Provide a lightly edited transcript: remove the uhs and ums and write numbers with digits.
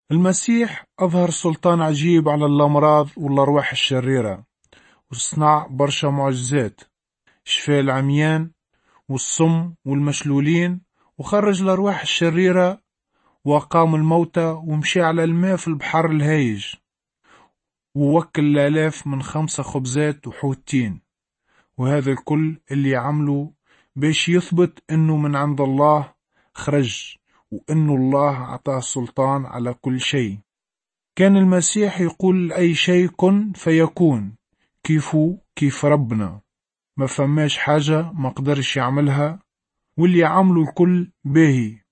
المسيح أظهر سلطان عجيب على الأمراض والأرواح الشريرة، وصنع برشا معجزات، شفى العميان والصم والمشلولين، وخرج الأرواح الشريرة، وأقام الموتى، ومشي على الماء في البحر الهايج، ووكل الآلاف من 5 خبزات وحوتين. وهذا الكل اللي عمله باش يثبت انه من عند الله خرج، وانه الله اعطاه سلطان على كل شيء. كان المسيح يقول اي شيء كن فيكون، كيف ربنا ما فماش حاجة ما قدرش يعملها، واللي عمله الكل باهي